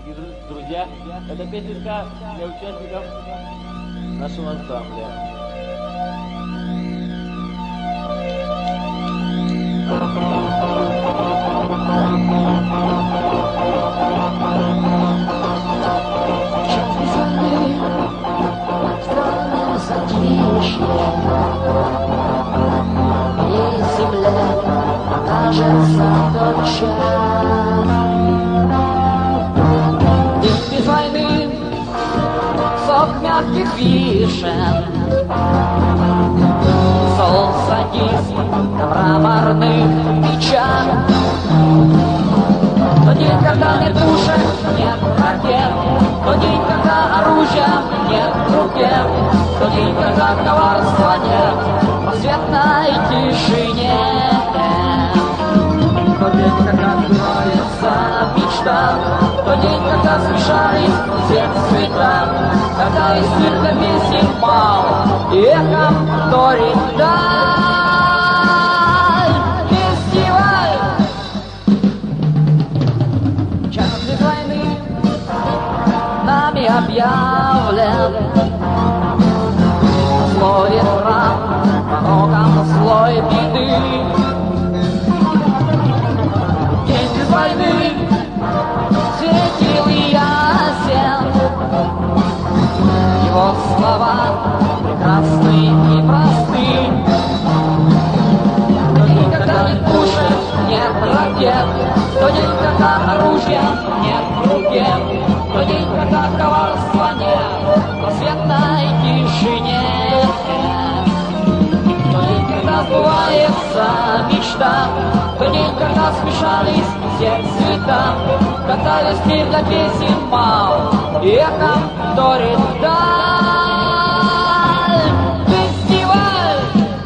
дорогие друзья, эта песенка для участников нашего ансамбля. И земля окажется тотчас. День без войны, сок мягких вишен, сол садись на мраморных печах. Тот день, когда нет пушек, нет ракет, тот день, когда оружия нет в руке, тот день, когда коварства нет в просветной тишине. Тот день, когда сбывается мечта, тот день, когда смешались все цвета, когда из цирка песен мало и эхом вторит вдаль. Фестиваль час без войны нами объявлен. Злой ран, порогом злой беды. День без войны светил и ясен. Его слова прекрасны и просты. То день, когда нет пушек, нет ракет, то день, когда оружия нет в руке, то день, когда коварства нет в просветной тишине. То день, когда сбывается мечта, то день, когда смешались все цвета, когда весь мир для песен мал и эхом вторит вдаль. Фестиваль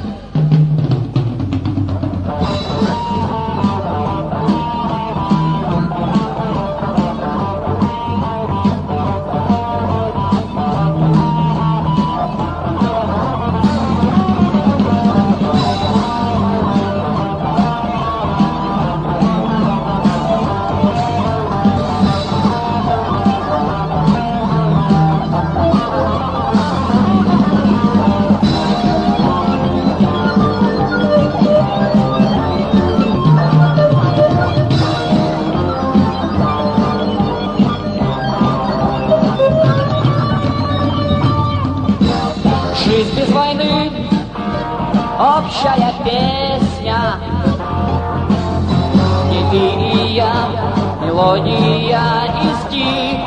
жизнь без войны, общая песня, не ты и я, мелодия и стих.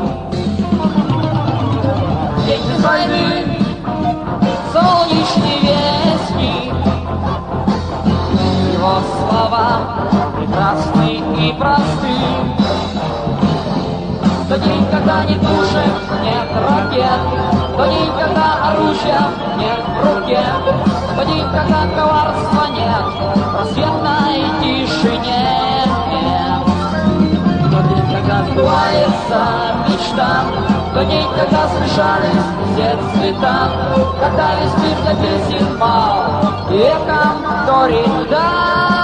День без войны, солнечный вестник, его слова прекрасны и просты. То день, когда нет пушек, нет ракет, то день, когда оружия нет в руке, то день, когда коварства нет в просветной тишине. То день, когда сбывается мечта, то день, когда смешались все цвета, когда весь мир для песен мал и эхом вторит вдаль.